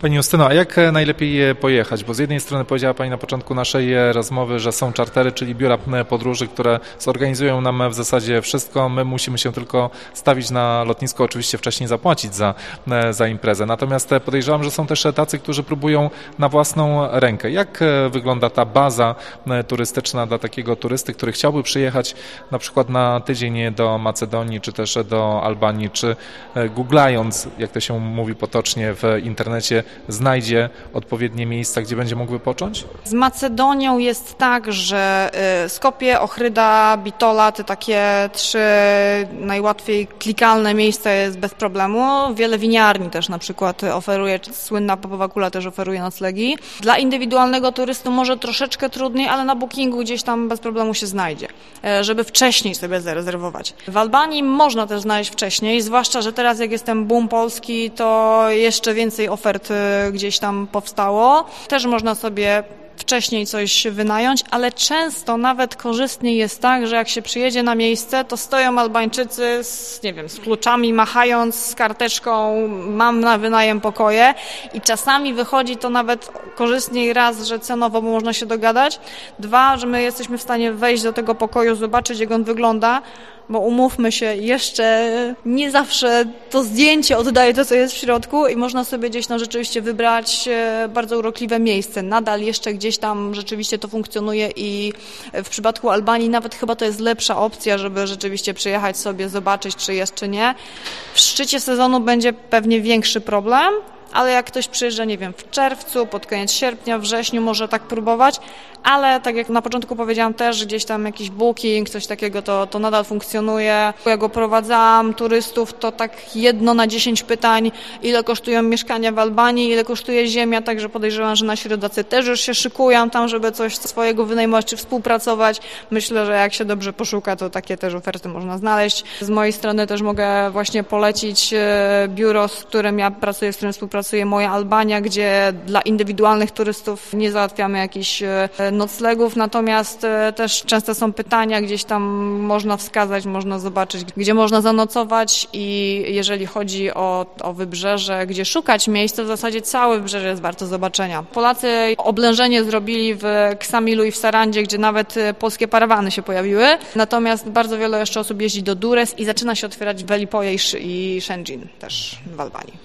Pani Justyno, a jak najlepiej pojechać? Bo z jednej strony powiedziała Pani na początku naszej rozmowy, że są czartery, czyli biura podróży, które zorganizują nam w zasadzie wszystko. My musimy się tylko stawić na lotnisko, oczywiście wcześniej zapłacić za imprezę. Natomiast podejrzewam, że są też tacy, którzy próbują na własną rękę. Jak wygląda ta baza turystyczna dla takiego turysty, który chciałby przyjechać na przykład na tydzień do Macedonii, czy też do Albanii, czy googlając, jak to się mówi potocznie w internecie, znajdzie odpowiednie miejsca, gdzie będzie mógł wypocząć? Z Macedonią jest tak, że Skopje, Ochryda, Bitola, te takie 3 najłatwiej klikalne miejsca jest bez problemu. Wiele winiarni też na przykład oferuje, słynna Popowa Kula też oferuje noclegi. Dla indywidualnego turysty może troszeczkę trudniej, ale na Bookingu gdzieś tam bez problemu się znajdzie, żeby wcześniej sobie zarezerwować. W Albanii można też znaleźć wcześniej, zwłaszcza, że teraz jak jest ten boom polski, to jeszcze więcej ofert gdzieś tam powstało. Też można sobie wcześniej coś wynająć, ale często nawet korzystniej jest tak, że jak się przyjedzie na miejsce, to stoją Albańczycy z kluczami, machając, z karteczką, mam na wynajem pokoje i czasami wychodzi to nawet korzystniej, raz, że cenowo, bo można się dogadać, 2, że my jesteśmy w stanie wejść do tego pokoju, zobaczyć, jak on wygląda, bo umówmy się, jeszcze nie zawsze to zdjęcie oddaje to, co jest w środku i można sobie gdzieś tam rzeczywiście wybrać bardzo urokliwe miejsce. Nadal jeszcze gdzieś tam rzeczywiście to funkcjonuje i w przypadku Albanii nawet chyba to jest lepsza opcja, żeby rzeczywiście przyjechać sobie, zobaczyć, czy jest, czy nie. W szczycie sezonu będzie pewnie większy problem, ale jak ktoś przyjeżdża, w czerwcu, pod koniec sierpnia, wrześniu może tak próbować, ale tak jak na początku powiedziałam też, gdzieś tam jakiś booking, coś takiego, to nadal funkcjonuje. Jak oprowadzałam turystów, to tak 1 na 10 pytań, ile kosztują mieszkania w Albanii, ile kosztuje ziemia, także podejrzewam, że nasi rodacy też już się szykują tam, żeby coś swojego wynajmować czy współpracować. Myślę, że jak się dobrze poszuka, to takie też oferty można znaleźć. Z mojej strony też mogę właśnie polecić biuro, z którym ja pracuję, z którym współpracuję, Moja Albania, gdzie dla indywidualnych turystów nie załatwiamy jakichś noclegów, natomiast też często są pytania, gdzieś tam można wskazać, można zobaczyć, gdzie można zanocować i jeżeli chodzi o wybrzeże, gdzie szukać miejsca, w zasadzie całe wybrzeże jest warte zobaczenia. Polacy oblężenie zrobili w Ksamilu i w Sarandzie, gdzie nawet polskie parawany się pojawiły, natomiast bardzo wiele jeszcze osób jeździ do Durrës i zaczyna się otwierać w Velipoje i Shëngjin też w Albanii.